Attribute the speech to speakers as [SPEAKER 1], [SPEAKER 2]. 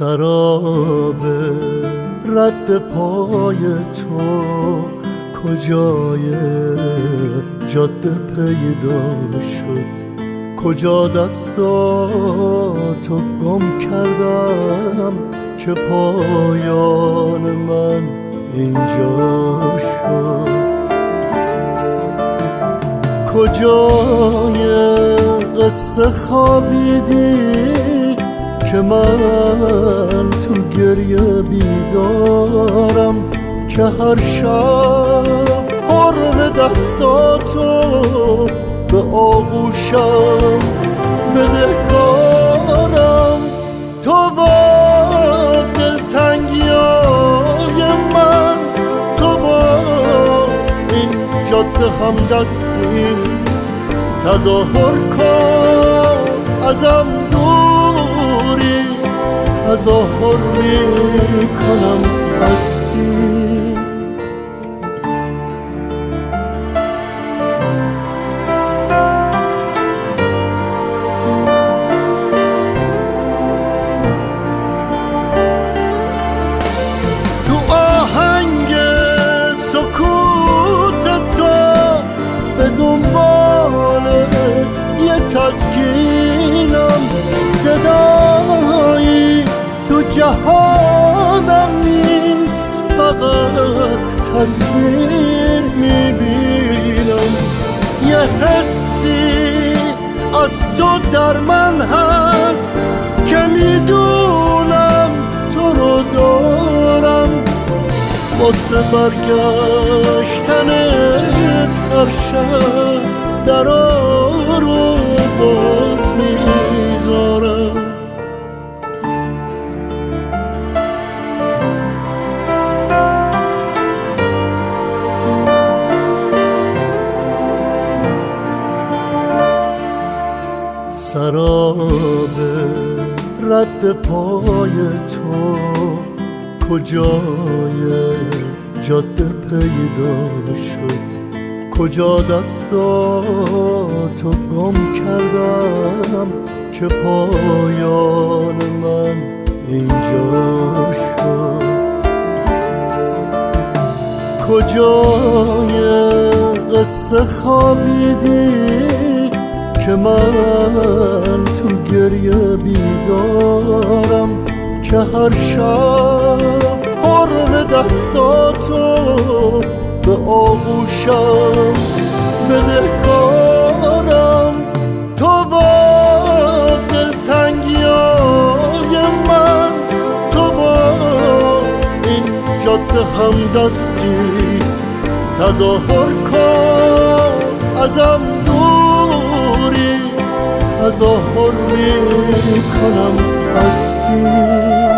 [SPEAKER 1] سراب رد پای تو کجای جاده پیدا شد؟ کجا دستاتو گم کردم که پایان من اینجا شد؟ کجای قصه خوابیدی که من تو گریه بیدارم، که هر شب حرم دستاتو به آغوشم بدهکارم. تو با دلتنگیای من، تو با این جاده همدستی تظاهر کن ازم دوری، تظاهر میکنم هستی. تو آهنگ سکوت تو به دنبال یه تسکینم، صدایی تو جهانم نیست، فقط تصویر میبینم. یه حسی از تو در من هست که میدونم تو رو دارم، واسه برگشتنت هر شب درا رو باز میذارم. سراب رد پای تو کجای جاده پیدا شد؟ کجا دستاتو گم کردم که پایان من اینجا شد؟ کجای قصه خوابیدی که من تو گریه بیدارم، که هر شب حرم دستاتو به آغوشم بدهکارم. تو با دلتنگیای من، تو با این جاده همدستی تظاهر کن ازم دوری، تظاهر میکنم هستی.